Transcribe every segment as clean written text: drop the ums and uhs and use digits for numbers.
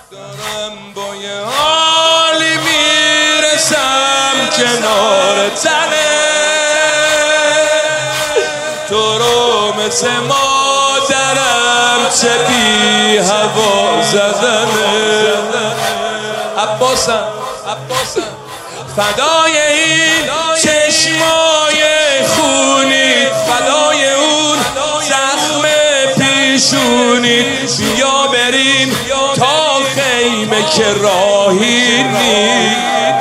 دارم با یه حالی میرسم کنار تنه، تو رو مثل مادرم چه بی هوا زدنه. عباسم فدای این چشمای خونید، فدای اون زخم پیشونید، بیا بریم تا خیمه که راهی نیست.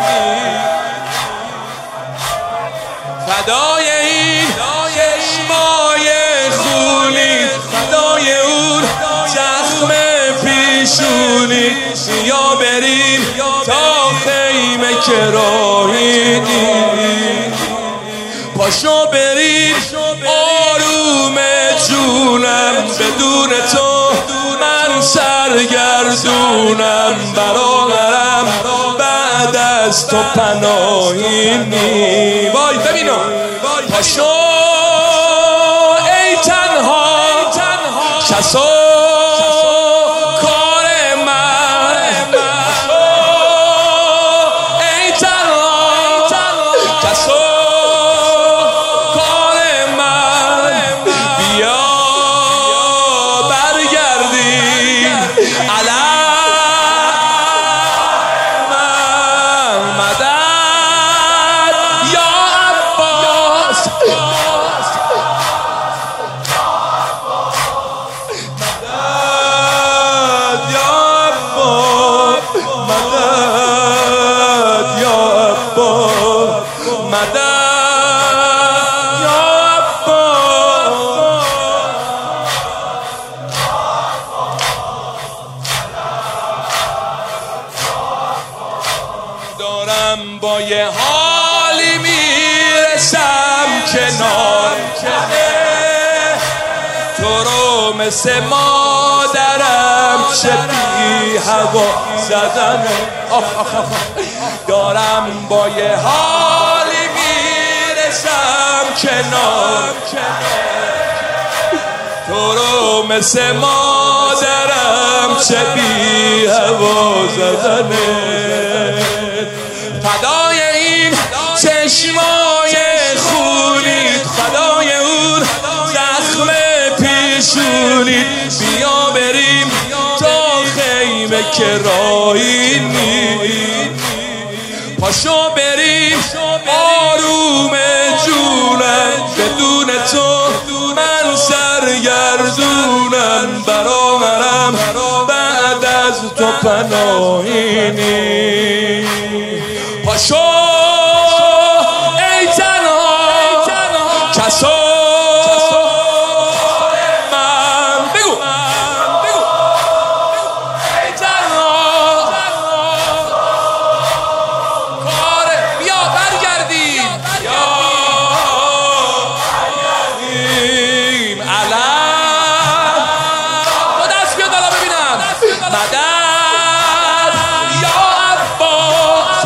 فدای این چشمای خونید، فدای اون زخم پیشونید، بیا بریم تا خیمه که راهی نیست. پاشو بریم آروم جونم، بدون تو من سرگردونم، برادرم بعد از تو پناهی نی. وای ببینم پاشو ای تنها کسو کار من، ای تنها کسو کار من، بیا برگردی علم مدد یا عباس، دارم با یه حالی میرسم کنار کنه، تو رو مثل مادرم چه بی هوا زدنه. دارم با یه حالی میرسم کنار کنه، تو رو مثل مادرم چه بی هوا زدنه. فدای این چشمای خونید، فدای اون زخم پیشونید، بیا بریم تا خیمه که راهی نیست. پاشو بریم آروم جونم، بدون تو من سرگردونم، برادرم بعد از تو پناهی نیست. پاشو ای تنها کسو من، بگو ای تنها کار، بیا برگردیم یا علم با دست بیا بالا ببینم مدد یا عباس،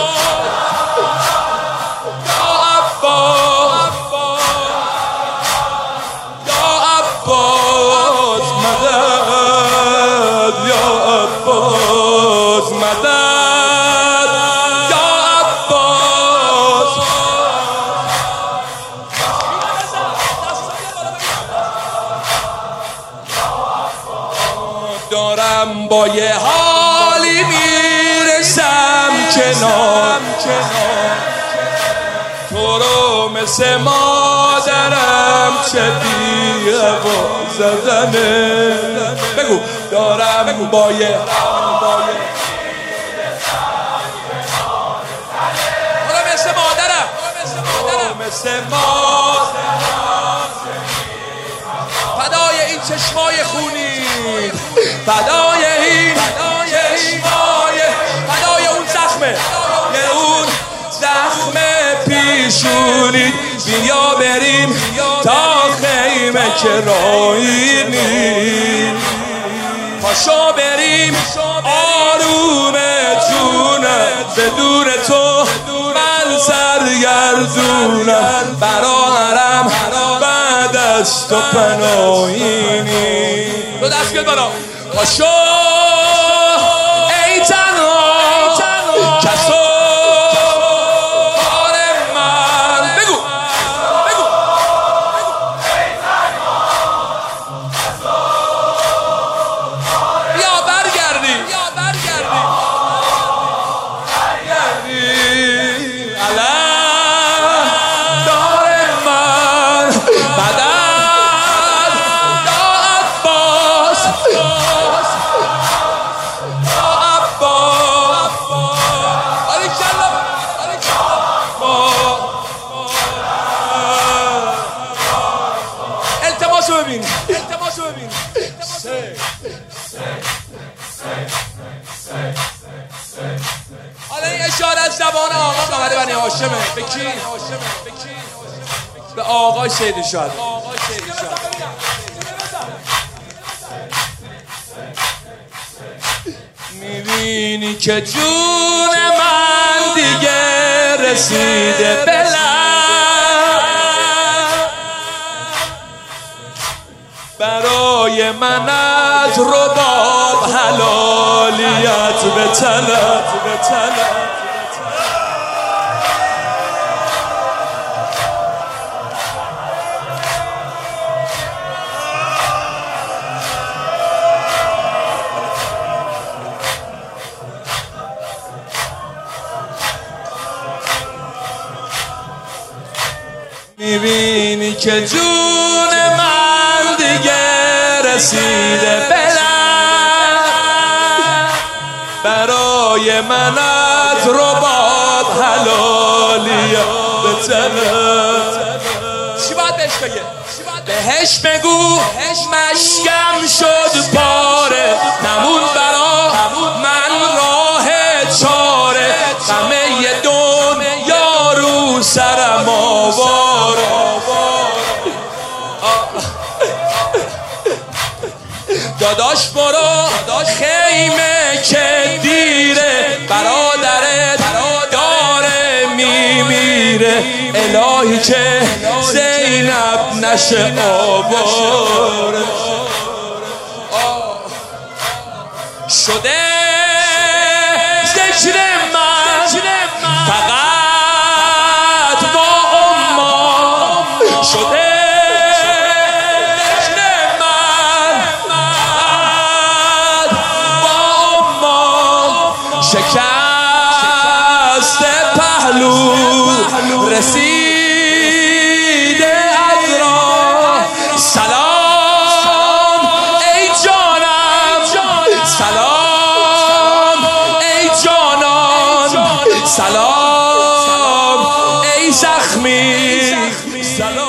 دارم با یه حالی میرسم کنار، تو رو مثل مادرم چه بی هوا زدنه. بگو دارم با یه حالی مثل مادرم، مثل مادرم، فدای این چشمای خونی، فدای این چشمای، فدای اون زخمه، اون زخم پیشونید، بیا بریم تا خیمه که راهی نیست. پاشو بریم آروم جونم، بدون تو من سرگردونم، برادرم بعد از تو پناهی نیست. دو دست بیاد بالا. پاشو شاد از زبان آقا قمر بنی هاشمه. به کی؟ به آقا شهید شاد. میبینی که جون من دیگه رسیده به لب، برای من از رباب حلالیت بطلب. میبینی که جون من دیگه رسیده به لب، برای من از رباب حلالیت بطلب. چی باید بهش بگه؟ بهش بگو مشکم شد پاره، نمون برا من راه چاره، همه دنیا رو سرم آواره. داداش برو خیمه که دیره، برادرت داره میمیره، الهی که زینب نشه آواره. شده ذکر من فقط با اما، شده شکست پهلو رسیده از راه. سلام ای جانم، سلام ای جانان، سلام ای زخمی، سلام